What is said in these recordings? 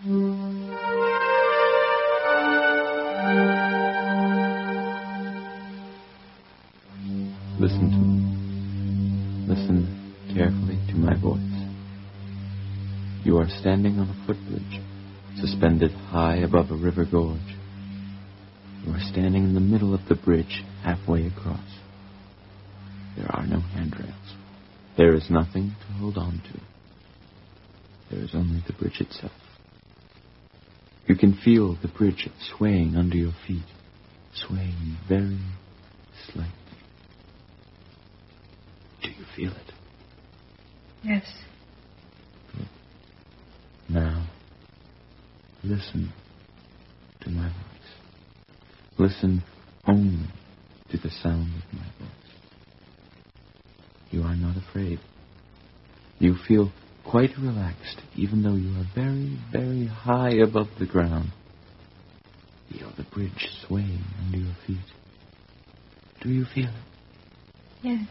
Listen to me. Listen carefully to my voice. You are standing on a footbridge, suspended high above a river gorge. You are standing in the middle of the bridge, halfway across. There are no handrails. There is nothing to hold on to. There is only the bridge itself. You can feel the bridge swaying under your feet, swaying very slightly. Do you feel it? Yes. Good. Now, listen to my voice. Listen only to the sound of my voice. You are not afraid. You feel quite relaxed, even though you are very, very high above the ground. Feel the bridge swaying under your feet. Do you feel it? Yes.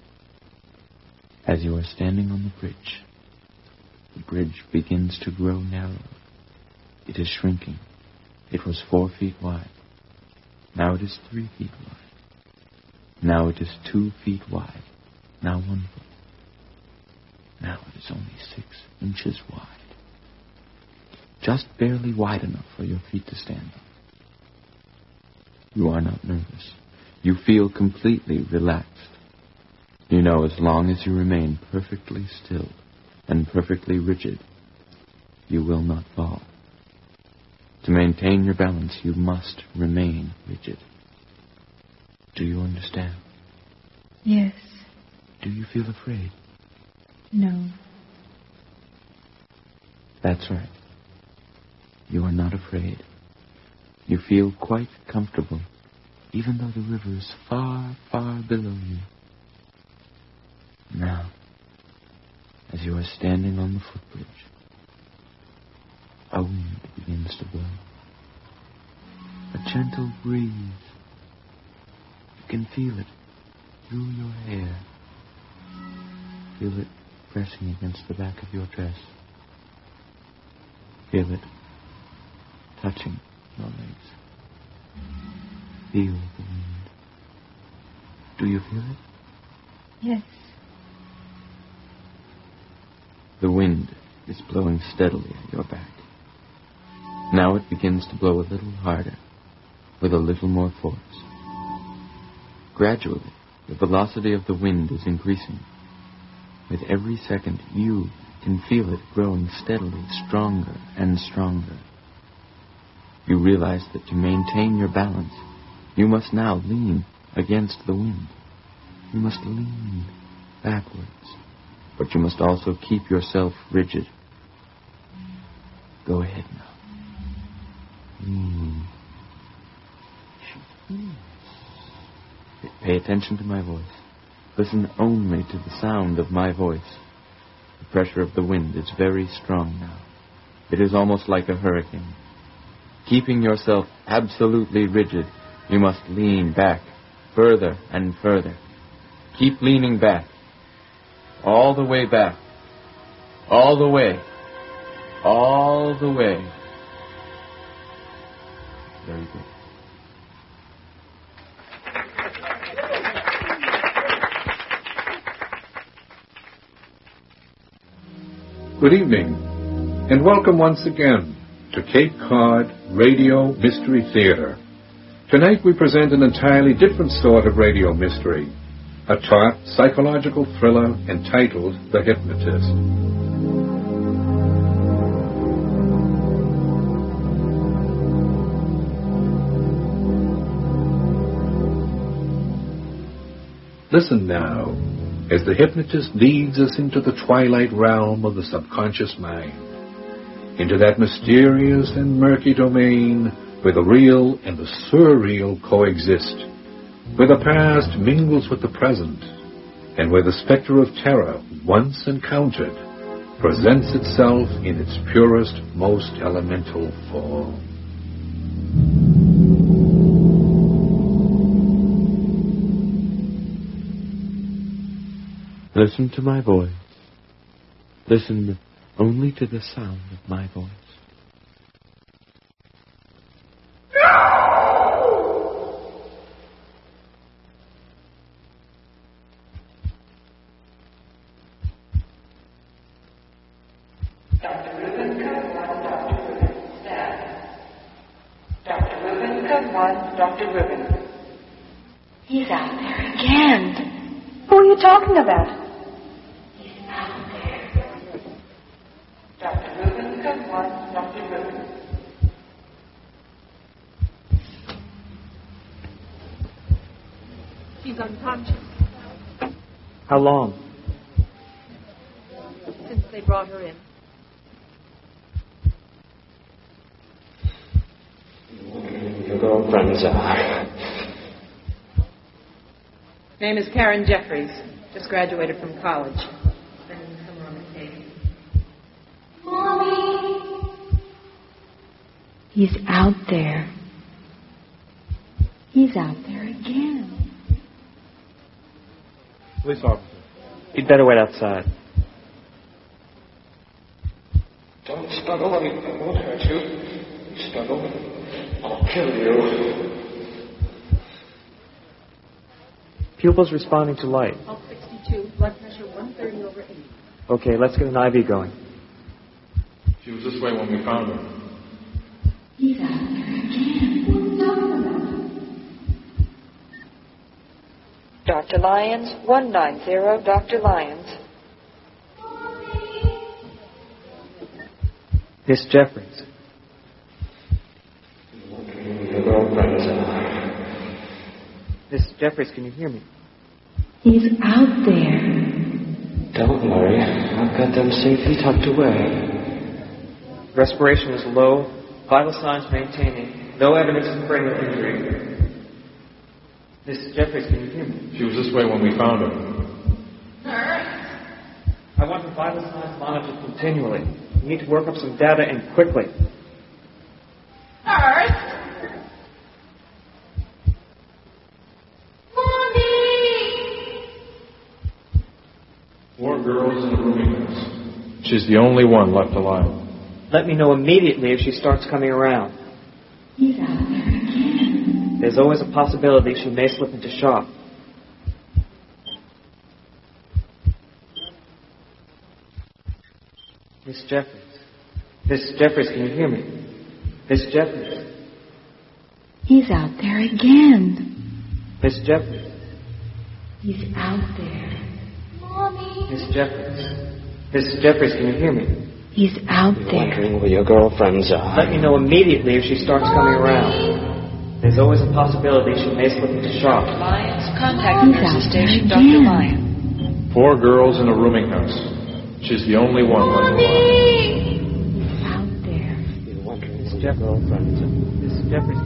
As you are standing on the bridge begins to grow narrower. It is shrinking. It was 4 feet wide. Now it is 3 feet wide. Now it is 2 feet wide. Now 1 foot. Now it is only 6 inches wide. Just barely wide enough for your feet to stand on. You are not nervous. You feel completely relaxed. You know, as long as you remain perfectly still and perfectly rigid, you will not fall. To maintain your balance, you must remain rigid. Do you understand? Yes. Do you feel afraid? No. That's right. You are not afraid. You feel quite comfortable, even though the river is far, far below you. Now, as you are standing on the footbridge, a wind begins to blow. A gentle breeze. You can feel it through your hair. Feel it pressing against the back of your dress. Feel it touching your legs. Feel the wind. Do you feel it? Yes. The wind is blowing steadily at your back. Now it begins to blow a little harder, with a little more force. Gradually, the velocity of the wind is increasing. With every second, you can feel it growing steadily stronger and stronger. You realize that to maintain your balance, you must now lean against the wind. You must lean backwards. But you must also keep yourself rigid. Go ahead now. Pay attention to my voice. Listen only to the sound of my voice. The pressure of the wind is very strong now. It is almost like a hurricane. Keeping yourself absolutely rigid, you must lean back, further and further. Keep leaning back. All the way back. All the way. All the way. Very good. Good evening, and welcome once again to Cape Cod Radio Mystery Theater. Tonight we present an entirely different sort of radio mystery, a taut psychological thriller entitled The Hypnotist. Listen now, as the hypnotist leads us into the twilight realm of the subconscious mind, into that mysterious and murky domain where the real and the surreal coexist, where the past mingles with the present, and where the specter of terror, once encountered, presents itself in its purest, most elemental form. Listen to my voice. Listen only to the sound of my voice. Dr. Rubin, come one, Dr. Rubin. Stand. Dr. Rubin, come one, Dr. Rubin. He's out there again. Who are you talking about? He's out there. Dr. Rubin, come one, Dr. Rubin. She's unconscious How long? since they brought her in. Your girlfriends are. Name is Karen Jeffries. Just graduated from college. Been in summer on the case. Mommy! He's out there. He's out there again. Police officer. You'd better wait outside. Don't struggle, I won't hurt you. You struggle, I'll kill you. Pupils responding to light. Pulse 62, blood pressure 130/80. Okay, let's get an IV going. She was this way when we found her. He's out there again. What's talking about? Dr. Lyons, 190, Dr. Lyons. Miss Jeffries. Your girlfriends are. Miss Jeffries, can you hear me? He's out there. Don't worry, I've got them safely tucked away. Respiration is low, vital signs maintaining, no evidence of brain injury. Miss Jeffries, can you hear me? She was this way when we found her. I want the vital signs monitored continually. We need to work up some data and quickly. Four girls in a rooming house. She's the only one left alive. Let me know immediately if she starts coming around. He's out there again. There's always a possibility she may slip into shock. Miss Jeffries. Miss Jeffries, can you hear me? Miss Jeffries. He's out there again. Miss Jeffries. He's out there. Mommy! Miss Jeffries. Miss Jeffries, can you hear me? He's out You're there. wondering where your girlfriends are. Let me know immediately if she starts coming around. There's always a possibility she may slip into shock. Lyons, contact He's nurses out there station, Dr. again. Lyons. Four girls in a rooming house. She's the only one left alive. He's out there. You're wondering where your girlfriends are. Miss Jeffries.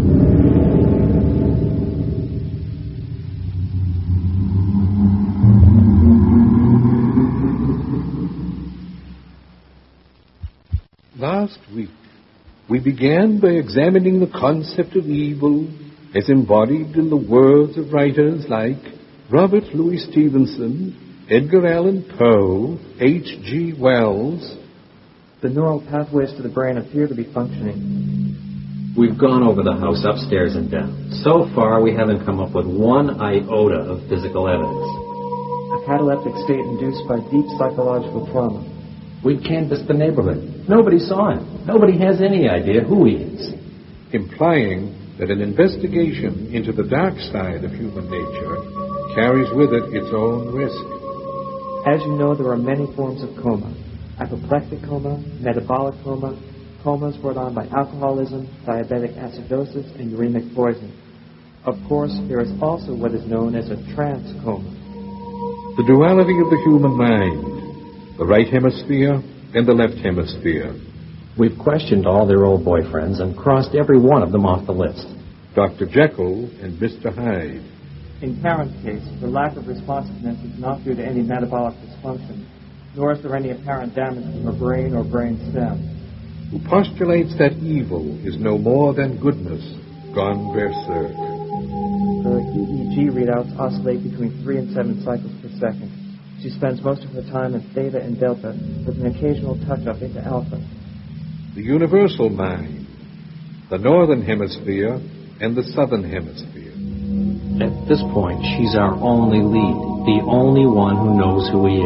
Last week, we began by examining the concept of evil as embodied in the words of writers like Robert Louis Stevenson, Edgar Allan Poe, H.G. Wells. The neural pathways to the brain appear to be functioning. We've gone over the house upstairs and down. So far, we haven't come up with one iota of physical evidence. A cataleptic state induced by deep psychological trauma. We've canvassed the neighborhood. Nobody saw him. Nobody has any idea who he is. Implying that an investigation into the dark side of human nature carries with it its own risk. As you know, there are many forms of coma. Apoplectic coma, metabolic coma, comas brought on by alcoholism, diabetic acidosis, and uremic poisoning. Of course, there is also what is known as a trance coma. The duality of the human mind, the right hemisphere and the left hemisphere. We've questioned all their old boyfriends and crossed every one of them off the list. Dr. Jekyll and Mr. Hyde. In Karen's case, the lack of responsiveness is not due to any metabolic dysfunction, nor is there any apparent damage to her brain or brain stem. Who postulates that evil is no more than goodness gone berserk. Her EEG readouts oscillate between 3 and 7 cycles per second. She spends most of her time in theta and delta, with an occasional touch-up into alpha. The universal mind, the northern hemisphere and the southern hemisphere. At this point, she's our only lead, the only one who knows who he is.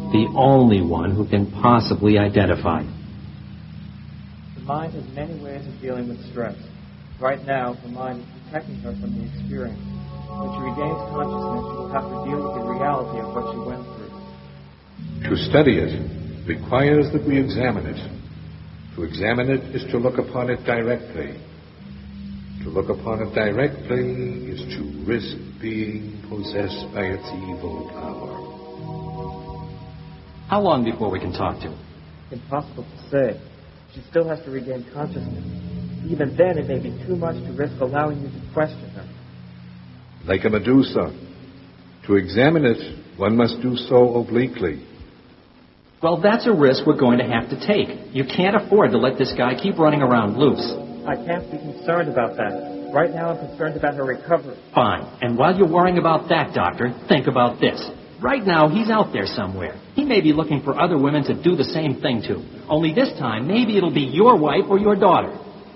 The only one who can possibly identify it. The mind has many ways of dealing with stress. Right now, the mind is protecting her from the experience. When she regains consciousness, she will have to deal with the reality of what she went through. To study it requires that we examine it. To examine it is to look upon it directly. To look upon it directly is to risk being possessed by its evil power. How long before we can talk to her? Impossible to say. She still has to regain consciousness. Even then, it may be too much to risk allowing you to question her. Like a Medusa. To examine it, one must do so obliquely. Well, that's a risk we're going to have to take. You can't afford to let this guy keep running around loose. I can't be concerned about that. Right now, I'm concerned about her recovery. Fine. And while you're worrying about that, Doctor, think about this. Right now, he's out there somewhere. He may be looking for other women to do the same thing to. Only this time, maybe it'll be your wife or your daughter.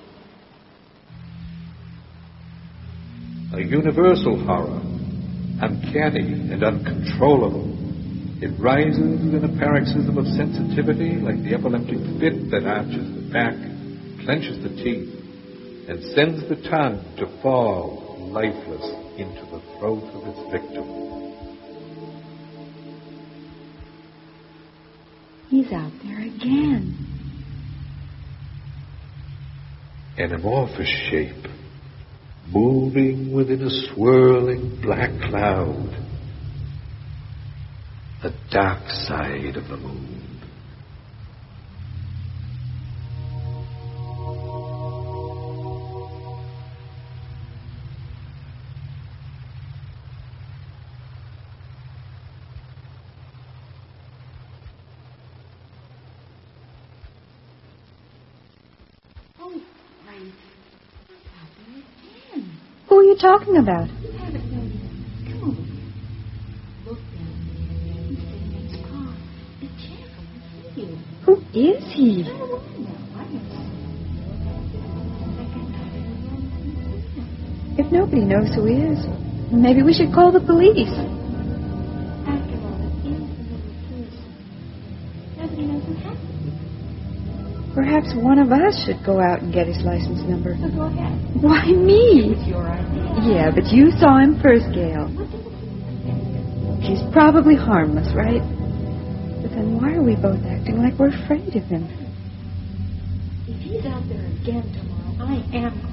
A universal horror, uncanny and uncontrollable. It rises in a paroxysm of sensitivity like the epileptic fit that arches the back, clenches the teeth, and sends the tongue to fall lifeless into the throat of its victim. He's out there again. An amorphous shape, moving within a swirling black cloud. The dark side of the moon. Oh, great. What's happening again? Who are you talking about? You haven't noticed. Come over here. Look down there. He's sitting in his car. Be careful. He'll see you. Who is he? Turn around now. I don't see. If nobody knows who he is, maybe we should call the police. After all, it is another person. Nobody knows who happened. Perhaps one of us should go out and get his license number. So go ahead. Why, me? It's your idea. Yeah, but you saw him first, Gail. He's probably harmless, right? But then why are we both acting like we're afraid of him? If he's out there again tomorrow, I am calling.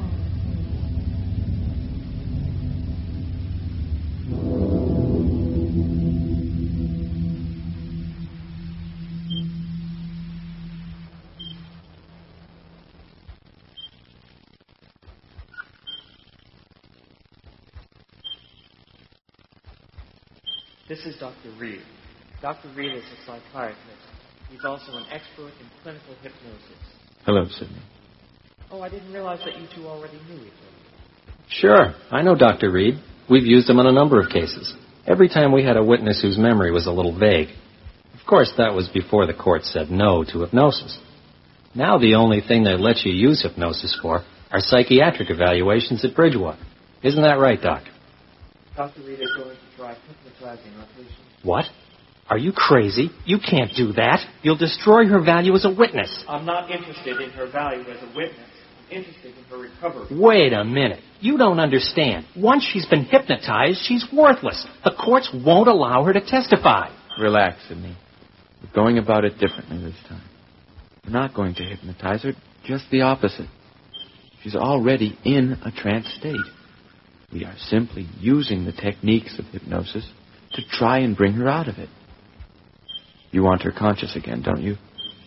This is Dr. Reed. Dr. Reed is a psychiatrist. He's also an expert in clinical hypnosis. Hello, Sidney. Oh, I didn't realize that you two already knew each other. Sure, I know Dr. Reed. We've used him on a number of cases. Every time we had a witness whose memory was a little vague. Of course, that was before the court said no to hypnosis. Now the only thing they let you use hypnosis for are psychiatric evaluations at Bridgewater. Isn't that right, Doc? Dr. Reed is going to try hypnotizing our patient. What? Are you crazy? You can't do that. You'll destroy her value as a witness. I'm not interested in her value as a witness. I'm interested in her recovery. Wait a minute. You don't understand. Once she's been hypnotized, she's worthless. The courts won't allow her to testify. Relax, Sidney. We're going about it differently this time. We're not going to hypnotize her, just the opposite. She's already in a trance state. We are simply using the techniques of hypnosis to try and bring her out of it. You want her conscious again, don't you?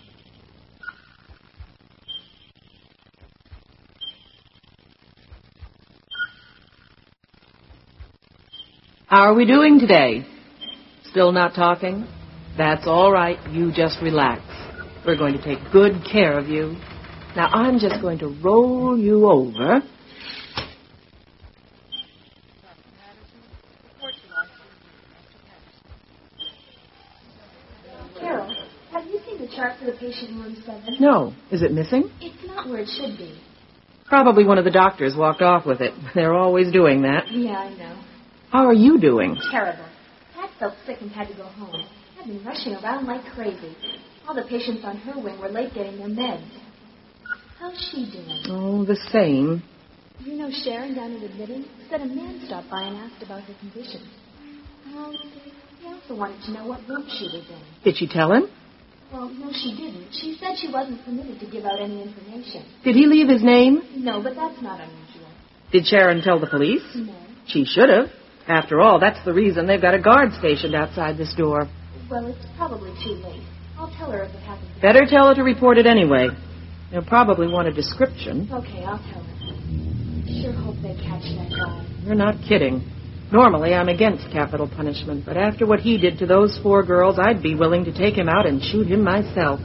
How are we doing today? Still not talking? That's all right. You just relax. We're going to take good care of you. Now, I'm just going to roll you over. Carol, have you seen the chart for the patient in room 7? No. Is it missing? It's not where it should be. Probably one of the doctors walked off with it. They're always doing that. Yeah, I know. How are you doing? Terrible. Pat felt sick and had to go home. I've been rushing around like crazy. All the patients on her wing were late getting their meds. How's she doing? Oh, the same. You know Sharon down at admitting said a man stopped by and asked about her condition. He also wanted to know what room she was in. Did she tell him? Well, no, she didn't. She said she wasn't permitted to give out any information. Did he leave his name? No, but that's not unusual. Did Sharon tell the police? No. She should have. After all, that's the reason they've got a guard stationed outside this door. Well, it's probably too late. I'll tell her if it happens. Better tell her to report it anyway. They'll probably want a description. Okay, I'll tell her. Sure hope they catch that guy. You're not kidding. Normally, I'm against capital punishment, but after what he did to those 4 girls, I'd be willing to take him out and shoot him myself.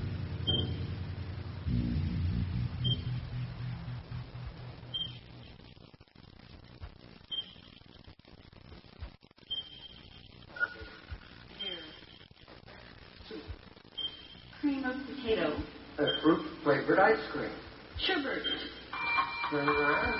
Cream of potato. Fruit-flavored ice cream. Sherbet. Turn around.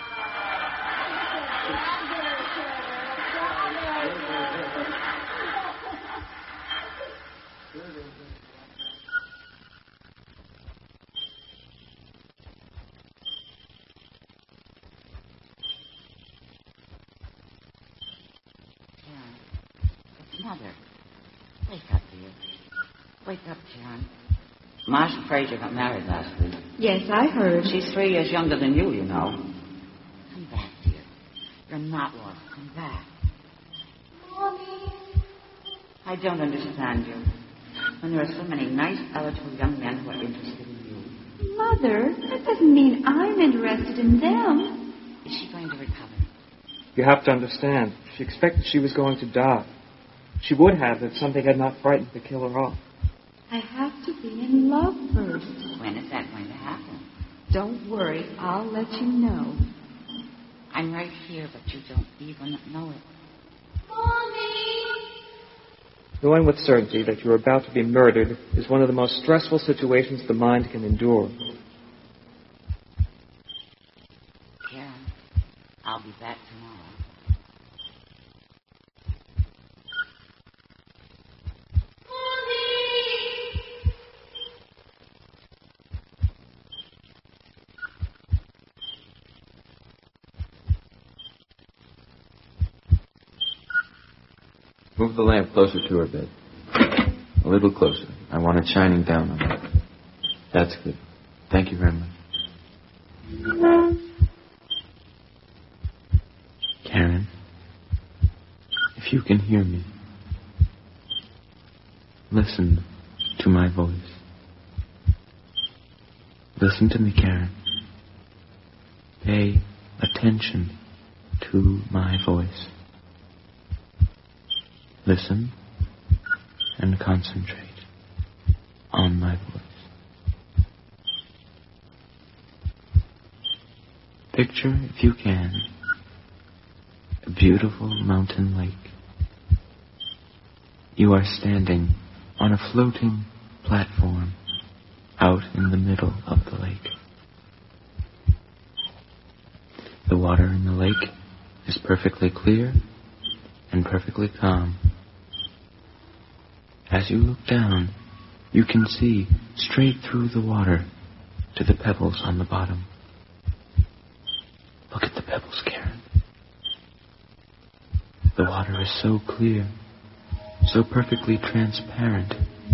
Mother, wake up, dear. Wake up, Sharon. Marcia Fraser got married last week. Yes, I heard. She's 3 years younger than you know. Come back, dear. You're not lost. Come back. Mommy. I don't understand you. When there are so many nice, eligible young men who are interested in you. Mother, that doesn't mean I'm interested in them. Is she going to recover? You have to understand. She expected she was going to die. She would have if something had not frightened to kill her off. I have to be in love first. When is that going to happen? Don't worry, I'll let you know. I'm right here, but you don't even know it. Mommy! Knowing with certainty that you're about to be murdered is one of the most stressful situations the mind can endure. Karen, I'll be back tomorrow. Move the lamp closer to her bed. A little closer. I want it shining down on her. That's good. Thank you very much. Karen, if you can hear me, listen to my voice. Listen to me, Karen. Pay attention to my voice. Listen and concentrate on my voice. Picture, if you can, a beautiful mountain lake. You are standing on a floating platform out in the middle of the lake. The water in the lake is perfectly clear and perfectly calm. As you look down, you can see straight through the water to the pebbles on the bottom. Look at the pebbles, Karen. The water is so clear, so perfectly transparent.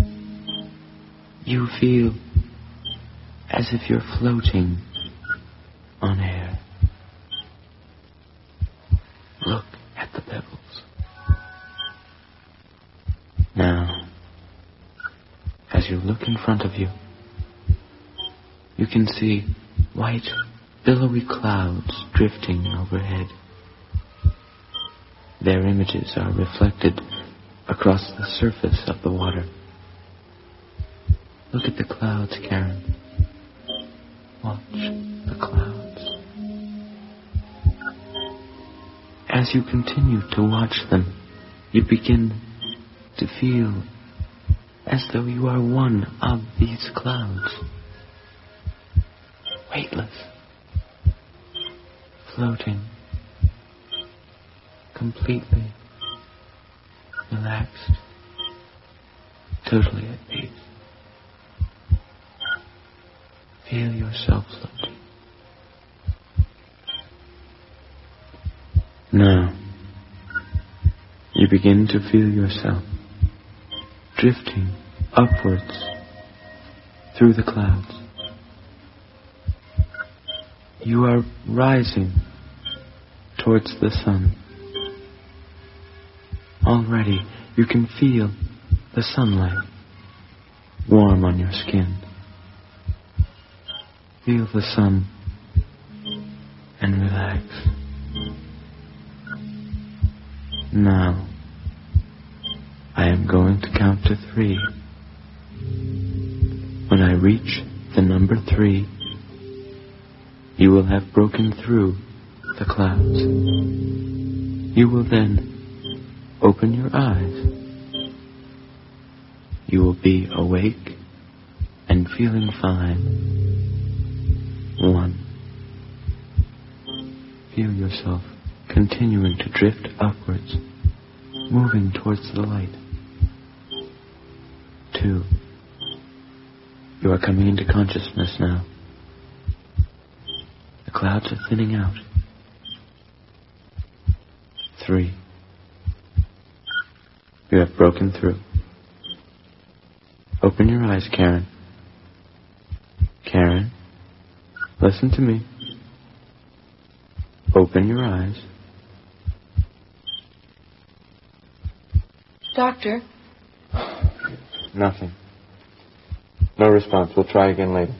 You feel as if you're floating on air. Look at the pebbles. Now, as you look in front of you, you can see white, billowy clouds drifting overhead. Their images are reflected across the surface of the water. Look at the clouds, Karen. Watch the clouds. As you continue to watch them, you begin to feel as though you are one of these clouds. Weightless. Floating. Completely relaxed totally at peace. Feel yourself floating. Now, you begin to feel yourself drifting upwards through the clouds. You are rising towards the sun. Already you can feel the sunlight warm on your skin. Feel the sun and relax. Now, I am going to count to 3. When I reach the number 3, you will have broken through the clouds. You will then open your eyes. You will be awake and feeling fine. 1. Feel yourself continuing to drift upwards, moving towards the light. 2. You are coming into consciousness now. The clouds are thinning out. 3. You have broken through. Open your eyes, Karen. Karen, listen to me. Open your eyes. Doctor? Nothing. No response. We'll try again later.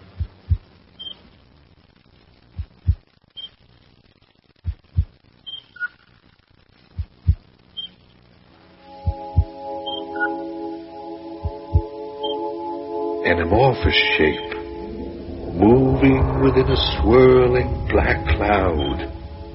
An amorphous shape, moving within a swirling black cloud.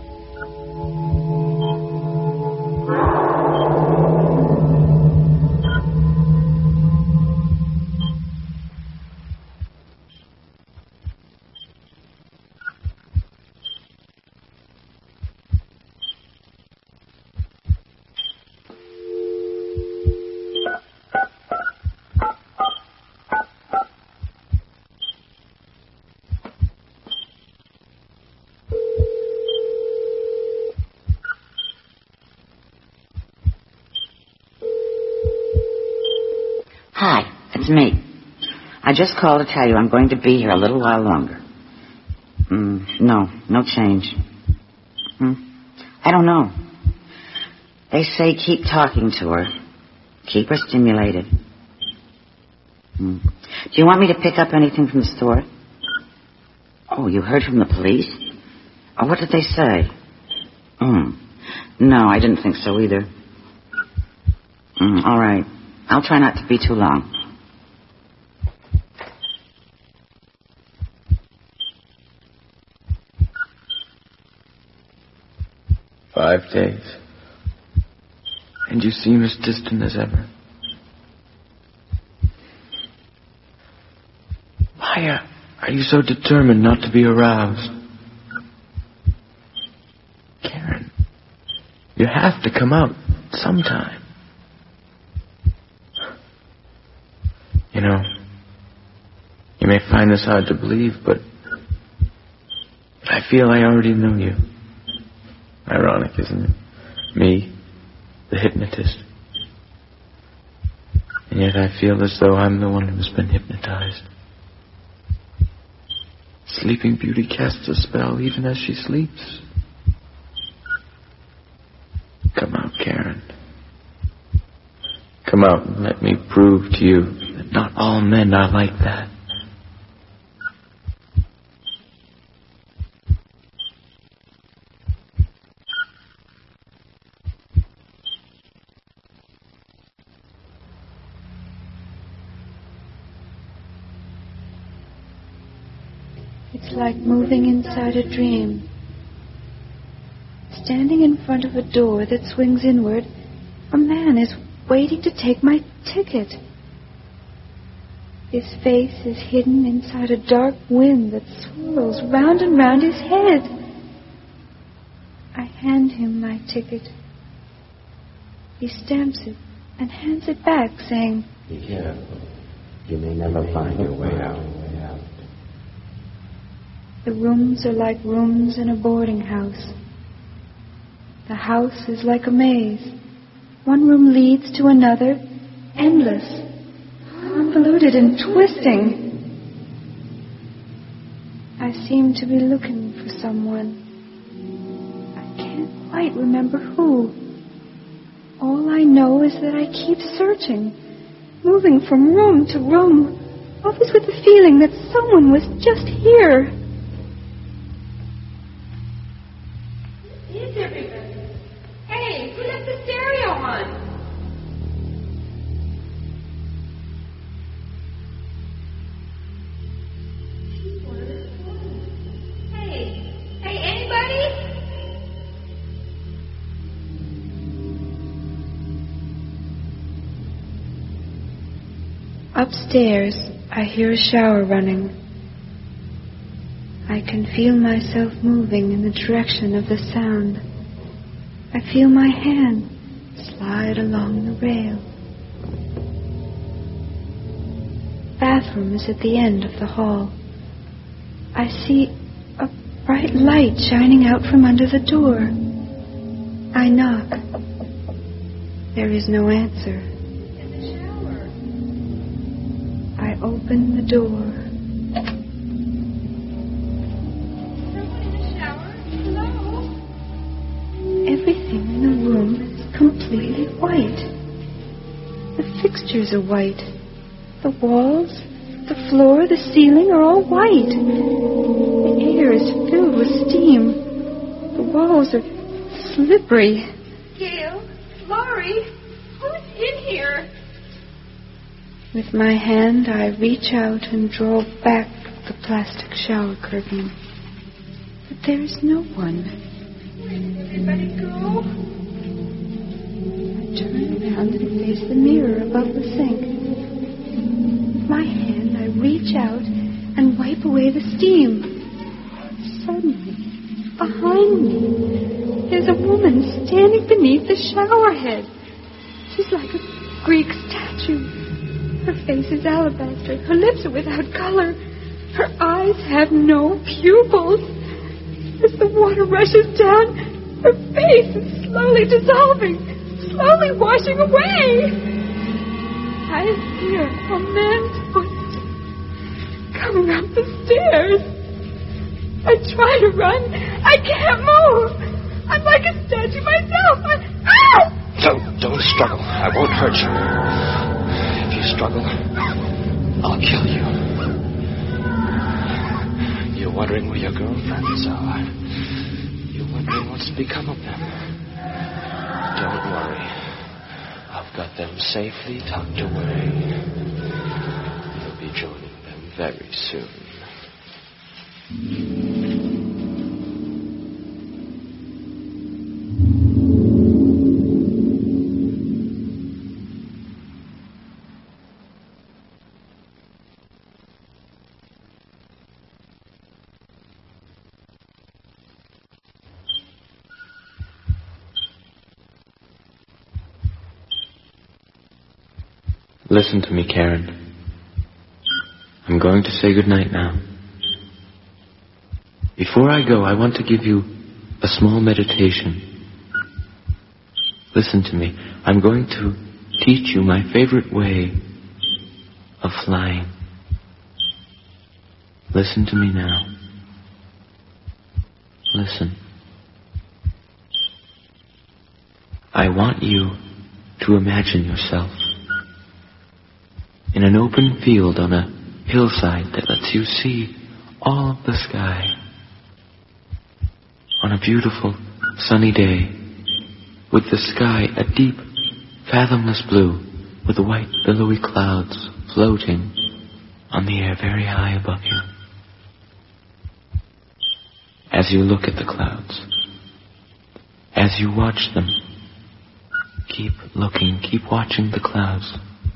Hi, it's me. I just called to tell you I'm going to be here a little while longer. No change. I don't know. They say keep talking to her. Keep her stimulated. Do you want me to pick up anything from the store? Oh, you heard from the police? Oh, what did they say? No, I didn't think so either. All right. I'll try not to be too long. Five days. And you seem as distant as ever. Why are you so determined not to be aroused? Karen, you have to come out sometime. You know, you may find this hard to believe, but I feel I already know you. Ironic, isn't it? Me, the hypnotist. And yet I feel as though I'm the one who's been hypnotized. Sleeping Beauty casts a spell even as she sleeps. Come out, Karen. Come out and let me prove to you that not all men are like that. It's like moving inside a dream. Standing in front of a door that swings inward, a man is waiting to take my ticket. His face is hidden inside a dark wind that swirls round and round his head. I hand him my ticket. He stamps it and hands it back, saying, Be careful. You may never find your way out. The rooms are like rooms in a boarding house. The house is like a maze. One room leads to another, endless, convoluted and twisting. I seem to be looking for someone. I can't quite remember who. All I know is that I keep searching, moving from room to room, always with the feeling that someone was just here. Is everybody? Hey, who left the stereo on? Hey, anybody? Upstairs, I hear a shower running. I can feel myself moving in the direction of the sound. I feel my hand slide along the rail. Bathroom is at the end of the hall. I see a bright light shining out from under the door. I knock. There is no answer. In the shower. I open the door. Someone in the shower? Hello? Everything in the room is completely white. The fixtures are white. The walls, the floor, the ceiling are all white. The air is filled with steam. The walls are slippery. Gail? Laurie? Who's in here? With my hand, I reach out and draw back the plastic shower curtain. But there is no one. Where did everybody go? I turn around and face the mirror above the sink. With my hand, I reach out and wipe away the steam. Suddenly, behind me, there's a woman standing beneath the shower head. She's like a Greek statue. Her face is alabaster. Her lips are without color. Her eyes have no pupils. As the water rushes down, her face is slowly dissolving, slowly washing away. I hear a man's footsteps coming up the stairs. I try to run. I can't move. I'm like a statue myself. Don't struggle. I won't hurt you. If you struggle, I'll kill you. You're wondering where your girlfriends are. You're wondering what's become of them. Don't worry. I've got them safely tucked away. You'll be joining them very soon. Listen to me, Karen. I'm going to say goodnight now. Before I go, I want to give you a small meditation. Listen to me. I'm going to teach you my favorite way of flying. Listen to me now. Listen. I want you to imagine yourself in an open field on a hillside that lets you see all of the sky. On a beautiful, sunny day, with the sky a deep, fathomless blue, with the white, billowy clouds floating on the air very high above you. As you look at the clouds, as you watch them, keep looking, keep watching the clouds.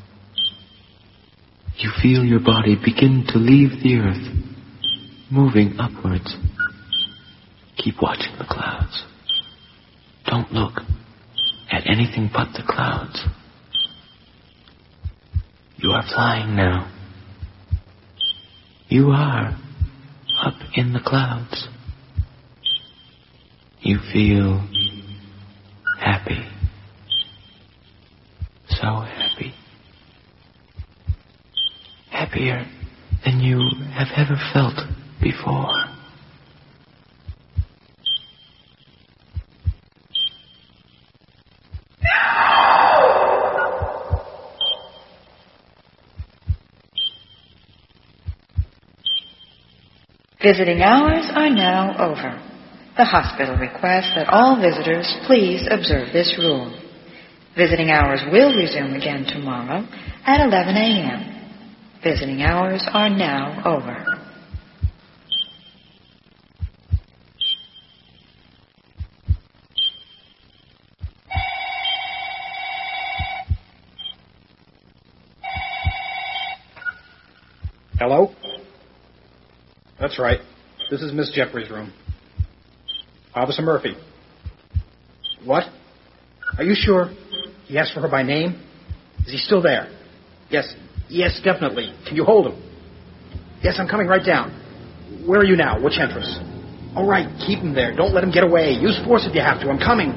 You feel your body begin to leave the earth, moving upwards. Keep watching the clouds. Don't look at anything but the clouds. You are flying now. You are up in the clouds. You feel happy. So happy. Happier than you have ever felt before. Visiting hours are now over. The hospital requests that all visitors please observe this rule. Visiting hours will resume again tomorrow at 11 a.m. Visiting hours are now over. Hello? That's right. This is Miss Jeffrey's room. Officer Murphy. What? Are you sure? He asked for her by name? Is he still there? Yes. Yes, definitely. Can you hold him? Yes, I'm coming right down. Where are you now? Which entrance? All right, keep him there. Don't let him get away. Use force if you have to. I'm coming.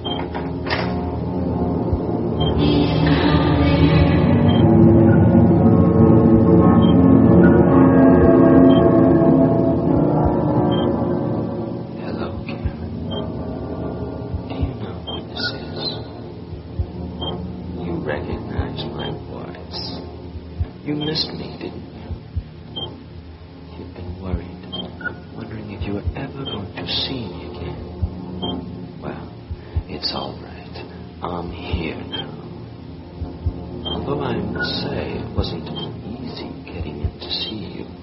You missed me, didn't you? You've been worried, wondering if you were ever going to see me again. Well, it's all right. I'm here now. Although I must say it wasn't easy getting in to see you.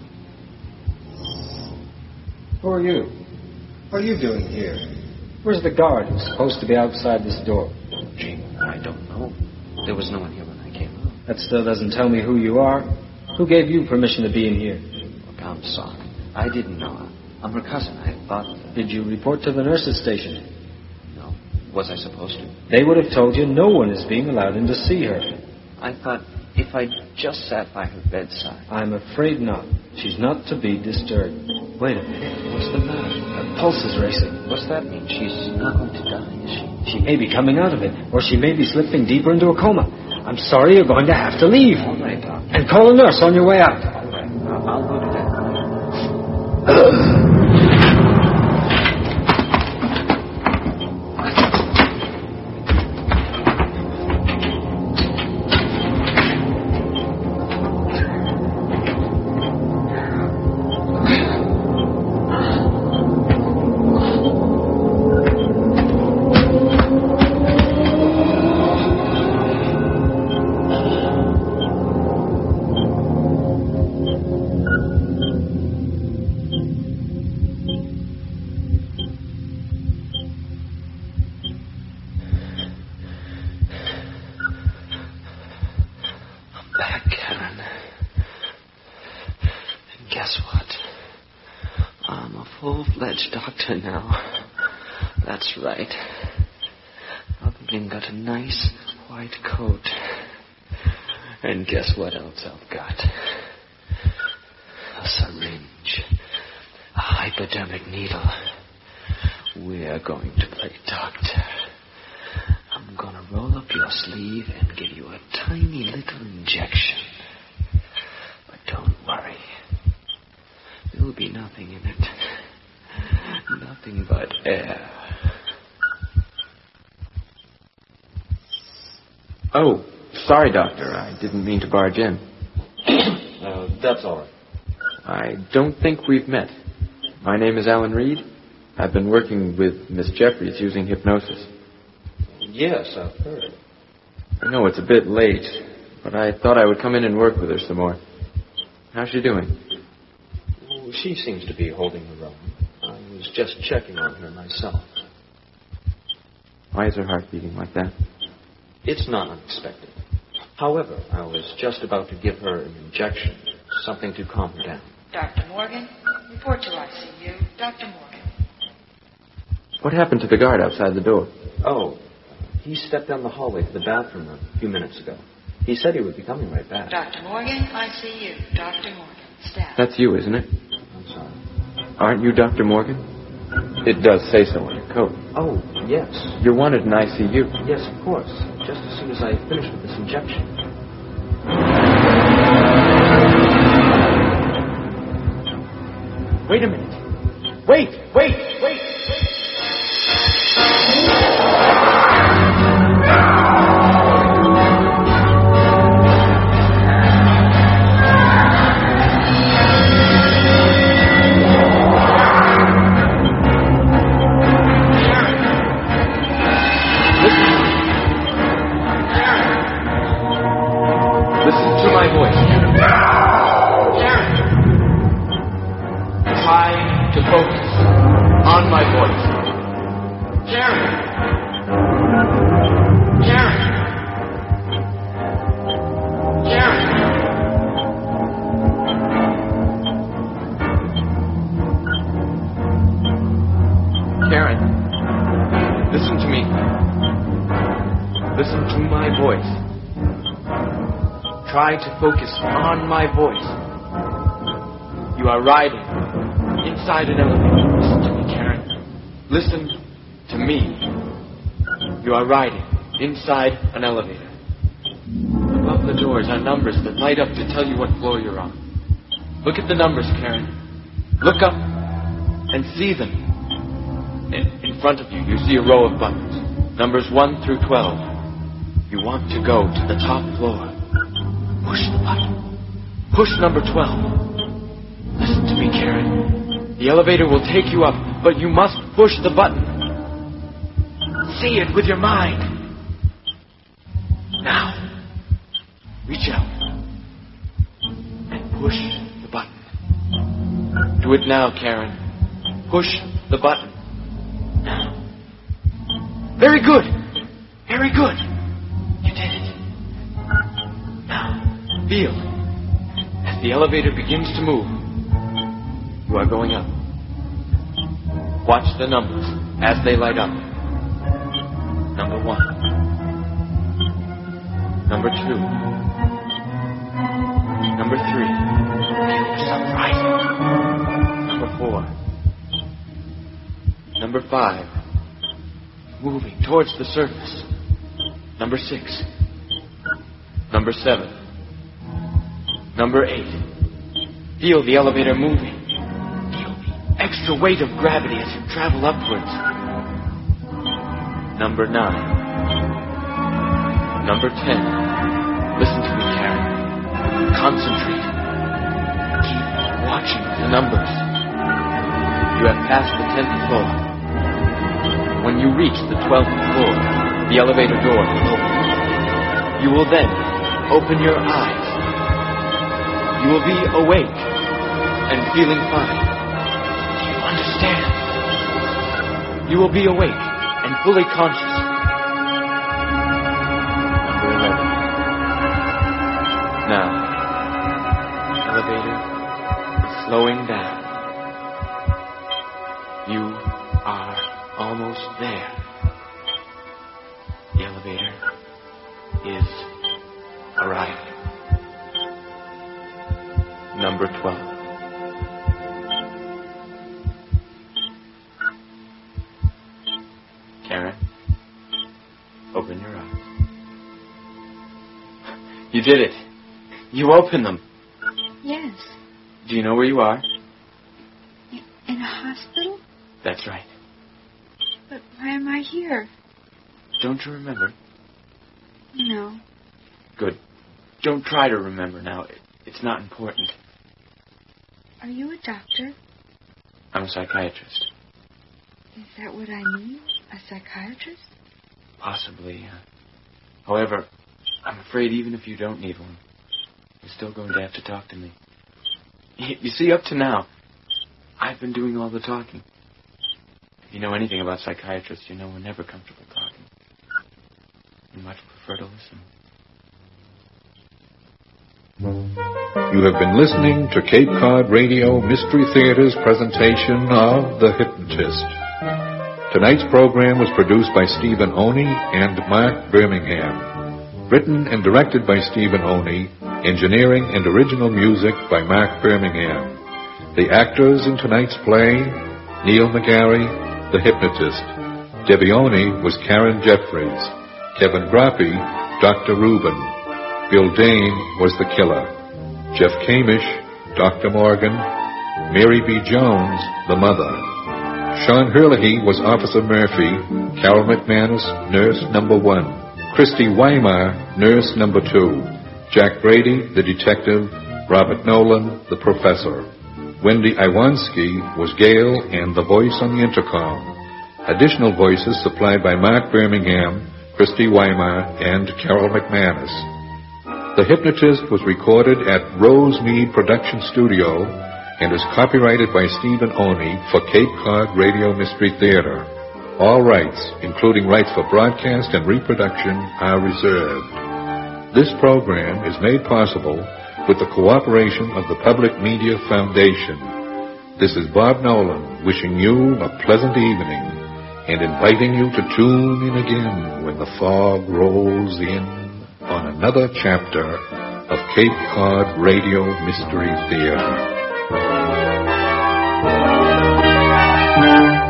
Who are you? What are you doing here? Where's the guard who's supposed to be outside this door? Gee, I don't know. There was no one here when I came up. That still doesn't tell me who you are. Who gave you permission to be in here? Look, I'm sorry. I didn't know. I'm her cousin. I thought... Did you report to the nurses' station? No. Was I supposed to? They would have told you no one is being allowed in to see her. I thought if I just sat by her bedside... I'm afraid not. She's not to be disturbed. Wait a minute. What's the matter? Her pulse is racing. What's that mean? She's not going to die, is she? She may be coming out of it, or she may be slipping deeper into a coma. I'm sorry, you're going to have to leave. All right, Doc. And call a nurse on your way out. All right. I'll go to that. Full-fledged doctor now. That's right. I've even got a nice white coat. And guess what else I've got? A syringe. A hypodermic needle. We're going to play doctor. I'm gonna roll up your sleeve and give you a tiny little injection. But don't worry. There'll be nothing in it. Nothing but air. Oh, sorry, Doctor. I didn't mean to barge in. That's all right. I don't think we've met. My name is Alan Reed. I've been working with Miss Jeffries using hypnosis. Yes, I've heard. I know it's a bit late, but I thought I would come in and work with her some more. How's she doing? Well, she seems to be holding her own. I was just checking on her myself. Why is her heart beating like that? It's not unexpected. However, I was just about to give her an injection, something to calm her down. Dr. Morgan, report to ICU. Dr. Morgan. What happened to the guard outside the door? Oh, he stepped down the hallway to the bathroom a few minutes ago. He said he would be coming right back. Dr. Morgan, I see you. Dr. Morgan, staff. That's you, isn't it? I'm sorry. Aren't you Dr. Morgan? It does say so on your coat. Oh, yes. You're wanted in ICU. Yes, of course. Just as soon as I finish with this injection. Wait a minute. Wait! Listen to my voice. Try to focus on my voice. Karen! Karen, listen to me. Listen to my voice. Try to focus on my voice. You are riding inside an elevator. Listen to me, Karen. Listen to me. You are riding inside an elevator. Above the doors are numbers that light up to tell you what floor you're on. Look at the numbers, Karen. Look up and see them. In front of you, you see a row of buttons. Numbers 1 through 12. You want to go to the top floor. Push the button. Push number 12. Listen to me, Karen. The elevator will take you up, but you must push the button. See it with your mind. Now, reach out and push the button. Do it now, Karen. Push the button. Now. Very good. Very good. You did it. Now, feel. As the elevator begins to move, you are going up. Watch the numbers as they light up. Number 1. Number 2. Number 3. Feel the sun rising. Number 4. Number 5. Moving towards the surface. Number 6. Number 7. Number 8. Feel the elevator moving. Feel the extra weight of gravity as you travel upwards. Number 9. Number 10. Listen to me, Karen. Concentrate. Keep watching the numbers. You have passed the 10th floor. When you reach the 12th floor, the elevator door will open. You will then open your eyes. You will be awake and feeling fine. Do you understand? You will be awake and fully conscious. Number 11. Now, the elevator is slowing down. You are almost there. The elevator is arriving. Number 12. Karen, open your eyes. You did it. You opened them. Yes. Do you know where you are? In a hospital? That's right. But why am I here? Don't you remember? No. Good. Don't try to remember now. It's not important. Are you a doctor? I'm a psychiatrist. Is that what I mean? A psychiatrist? Possibly. However, I'm afraid even if you don't need one, you're still going to have to talk to me. You see, up to now, I've been doing all the talking. If you know anything about psychiatrists, you know we're never comfortable talking. We much prefer to listen. You have been listening to Cape Cod Radio Mystery Theater's presentation of The Hypnotist. Tonight's program was produced by Stephen Oney and Mark Birmingham. Written and directed by Stephen Oney. Engineering and original music by Mark Birmingham. The actors in tonight's play: Neil McGarry, the hypnotist. Debbie Oney was Karen Jeffries. Kevin Grappe, Dr. Reuben. Bill Dane was the killer. Jeff Kamish, Dr. Morgan. Mary B. Jones, the mother. Sean Herlihy was Officer Murphy. Carol McManus, nurse number 1. Christy Weimar, nurse number 2. Jack Brady, the detective. Robert Nolan, the professor. Wendy Iwanski was Gail and the voice on the intercom. Additional voices supplied by Mark Birmingham, Christy Weimar, and Carol McManus. The Hypnotist was recorded at Rosemead Production Studio and is copyrighted by Stephen Oney for Cape Cod Radio Mystery Theater. All rights, including rights for broadcast and reproduction, are reserved. This program is made possible with the cooperation of the Public Media Foundation. This is Bob Nolan wishing you a pleasant evening and inviting you to tune in again when the fog rolls in on another chapter of Cape Cod Radio Mystery Theater.